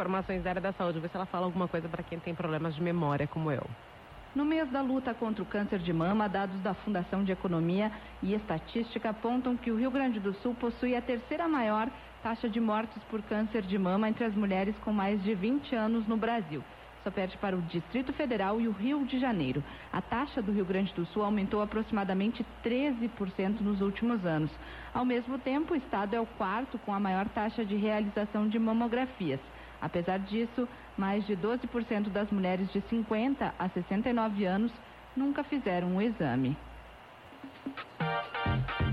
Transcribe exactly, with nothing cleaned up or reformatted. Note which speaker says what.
Speaker 1: informações da área da saúde, ver se ela fala alguma coisa para quem tem problemas de memória como eu.
Speaker 2: No mês da luta contra o câncer de mama, dados da Fundação de Economia e Estatística apontam que o Rio Grande do Sul possui a terceira maior taxa de mortes por câncer de mama entre as mulheres com mais de vinte anos no Brasil. Só perde para o Distrito Federal e o Rio de Janeiro. A taxa do Rio Grande do Sul aumentou aproximadamente treze por cento nos últimos anos. Ao mesmo tempo, o estado é o quarto com a maior taxa de realização de mamografias. Apesar disso, mais de doze por cento das mulheres de cinquenta a sessenta e nove anos nunca fizeram o exame.